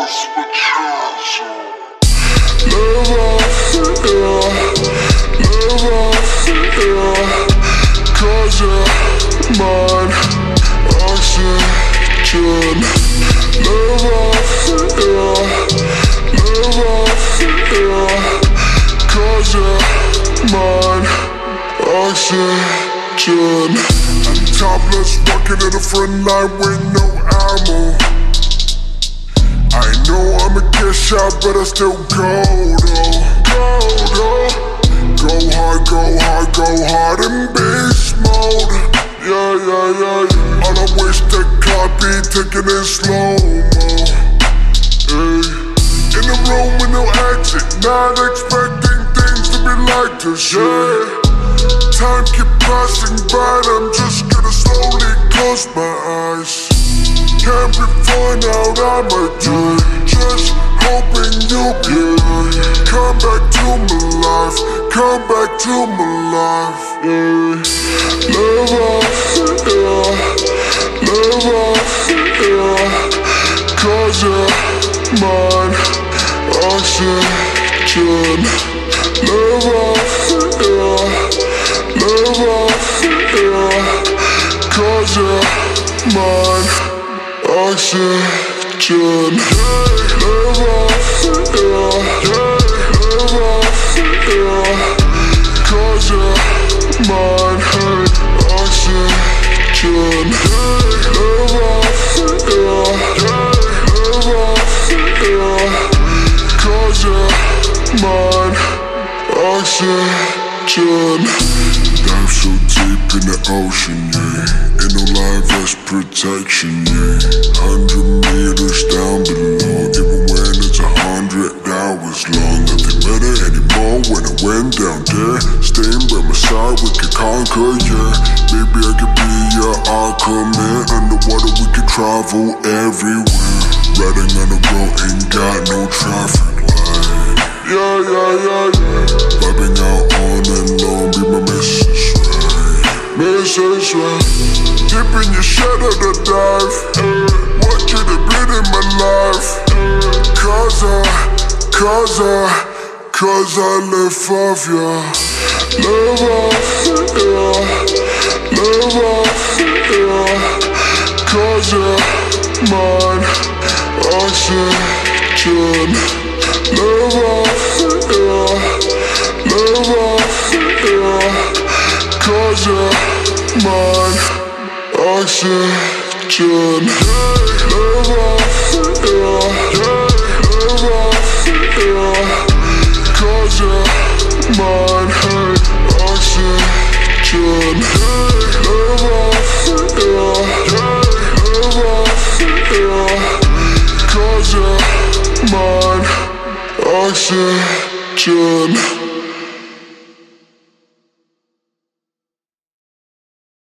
Live off, yeah. Live off, yeah. Cause you're mine. Oxygen. Live off, yeah. Live off, yeah. Cause you're mine. Oxygen. I'm topless, walking in the front line with no ammo. I know I'ma get shot, but I still go though. Go hard, go hard, go hard in beast mode. Yeah. All I wish that car be taking it slow-mo. Hey. In the room with no exit, not expecting things to be like this, yeah. Time keep passing by, I'm just gonna slowly close my eyes. Can't be fun out, I'ma do it. Just hoping you'll be right. Come back to my life, come back to my life, yeah. Live off, yeah. Live off, yeah. Cause you're mine. Oxygen. Live off, yeah. Live off, yeah. Cause you're mine. Oxygen. Live off, yeah. Live off, yeah. Cause you're mine. Oxygen. Live off, yeah. Live off, yeah. Cause you're mine. Oxygen. Dive so deep in the ocean, yeah. Ain't no life vest protection, yeah. 100 meters down below, even when it's 100 hours long. Nothing matter anymore when I went down there. Staying by my side, we could conquer, yeah. Maybe I could be your Aquaman. Underwater we could travel everywhere. Riding on the road ain't got no traffic light. Yeah. Vibing out on and on, be my message right. Message right. Dipping your shit at the dive. What could have been in my life? Cause I live off ya. Live off, yeah. Live off, yeah. Cause you're mine. Oxygen. Live off, yeah. Live off, yeah. Cause you're mine. Oxygen. Live off, yeah. Live off, yeah. Cause you're mine. Oxygen.